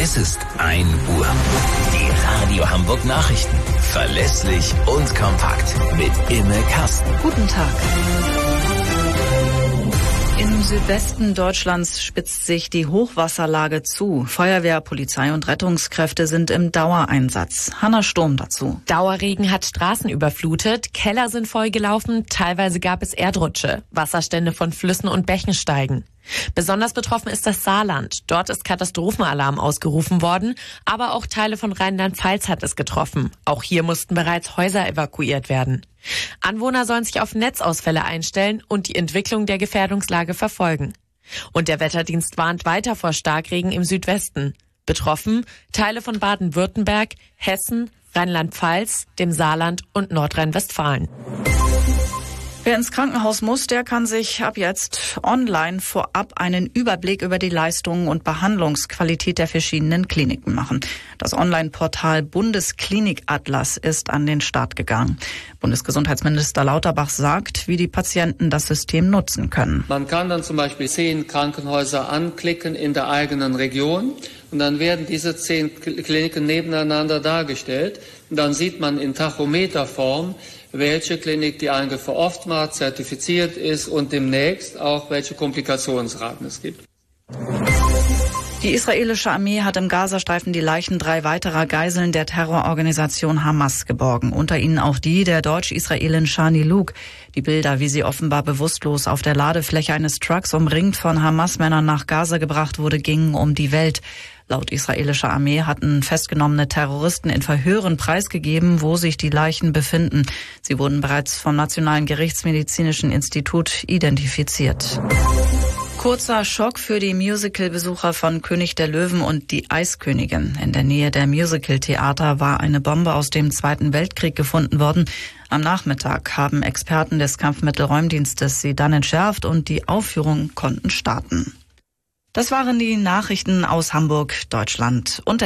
Es ist 1 Uhr. Die Radio Hamburg Nachrichten. Verlässlich und kompakt. Mit Imme Kasten. Guten Tag. Im Südwesten Deutschlands spitzt sich die Hochwasserlage zu. Feuerwehr, Polizei und Rettungskräfte sind im Dauereinsatz. Hanna Sturm dazu. Dauerregen hat Straßen überflutet, Keller sind vollgelaufen, teilweise gab es Erdrutsche. Wasserstände von Flüssen und Bächen steigen. Besonders betroffen ist das Saarland. Dort ist Katastrophenalarm ausgerufen worden, aber auch Teile von Rheinland-Pfalz hat es getroffen. Auch hier mussten bereits Häuser evakuiert werden. Anwohner sollen sich auf Netzausfälle einstellen und die Entwicklung der Gefährdungslage verfolgen. Und der Wetterdienst warnt weiter vor Starkregen im Südwesten. Betroffen Teile von Baden-Württemberg, Hessen, Rheinland-Pfalz, dem Saarland und Nordrhein-Westfalen. Wer ins Krankenhaus muss, der kann sich ab jetzt online vorab einen Überblick über die Leistungen und Behandlungsqualität der verschiedenen Kliniken machen. Das Online-Portal Bundesklinikatlas ist an den Start gegangen. Bundesgesundheitsminister Lauterbach sagt, wie die Patienten das System nutzen können. Man kann dann zum Beispiel 10 Krankenhäuser anklicken in der eigenen Region und dann werden diese 10 Kliniken nebeneinander dargestellt. Und dann sieht man in Tachometerform, welche Klinik die eigentlich für oftmals zertifiziert ist und demnächst auch welche Komplikationsraten es gibt. Die israelische Armee hat im Gazastreifen die Leichen 3 weiterer Geiseln der Terrororganisation Hamas geborgen. Unter ihnen auch die der Deutsch-Israelin Shani Luke. Die Bilder, wie sie offenbar bewusstlos auf der Ladefläche eines Trucks umringt von Hamas-Männern nach Gaza gebracht wurde, gingen um die Welt. Laut israelischer Armee hatten festgenommene Terroristen in Verhören preisgegeben, wo sich die Leichen befinden. Sie wurden bereits vom Nationalen Gerichtsmedizinischen Institut identifiziert. Kurzer Schock für die Musical-Besucher von König der Löwen und die Eiskönigin. In der Nähe der Musical-Theater war eine Bombe aus dem Zweiten Weltkrieg gefunden worden. Am Nachmittag haben Experten des Kampfmittelräumdienstes sie dann entschärft und die Aufführungen konnten starten. Das waren die Nachrichten aus Hamburg, Deutschland und der